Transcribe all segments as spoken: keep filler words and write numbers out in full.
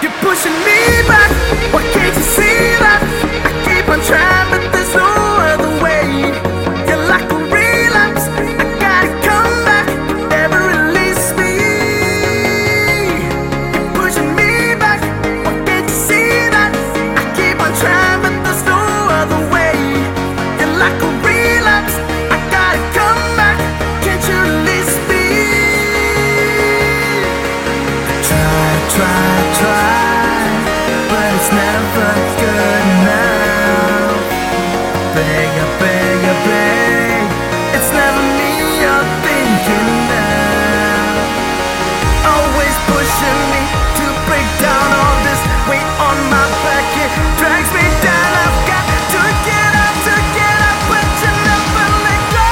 You're pushing me back. Why can't you see that? I keep on trying, but there's no other way. You're like a relapse. I gotta come back. Never release me. You're pushing me back. Why can't you see that? I keep on trying, but there's no other way. You're like a relapse. I gotta come back. Can't you release me? Try, try, try, but it's never good enough. Beg, I beg, I beg, it's never me you're thinking of. Always pushing me to break down all this weight on my back. It drags me down. I've got to get up, to get up, but you never let go.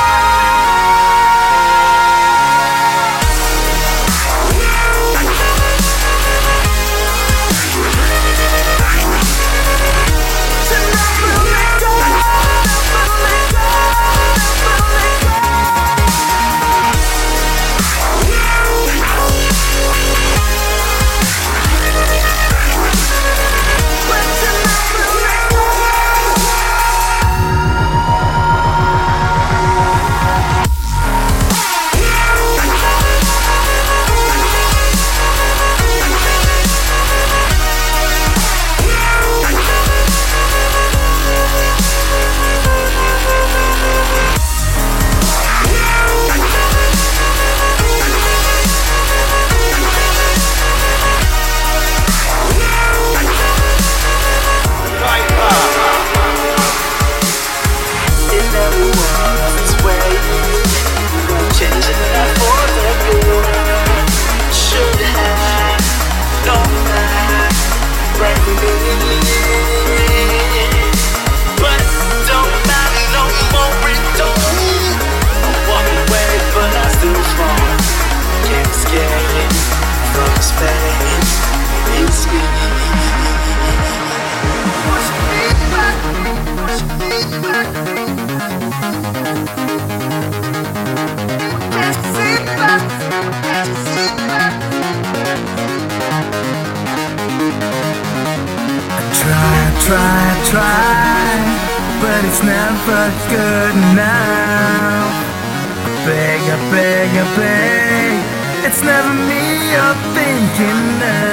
Try, try, but it's never good enough. I beg, I beg, I beg, it's never me you're thinking of.